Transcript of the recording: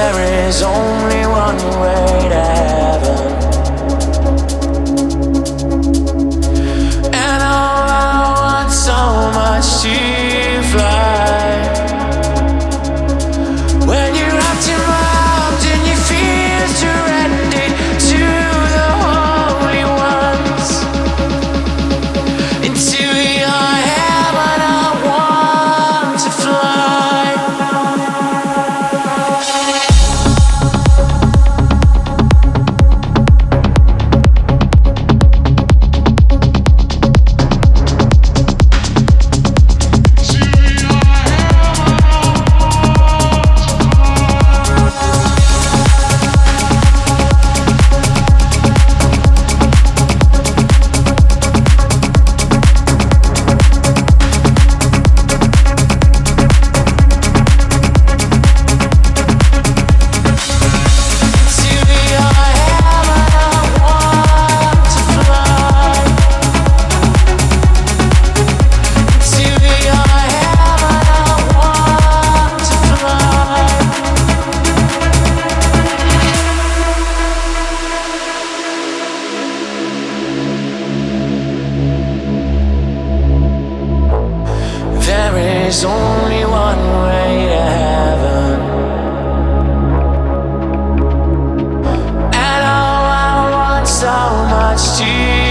There is only one way to heaven, and oh, I want so much to fly. When you're wrapped in my arms and you feel surrendered to the holy ones, into your heaven I want to fly. There's only one way to heaven, and oh, I want so much to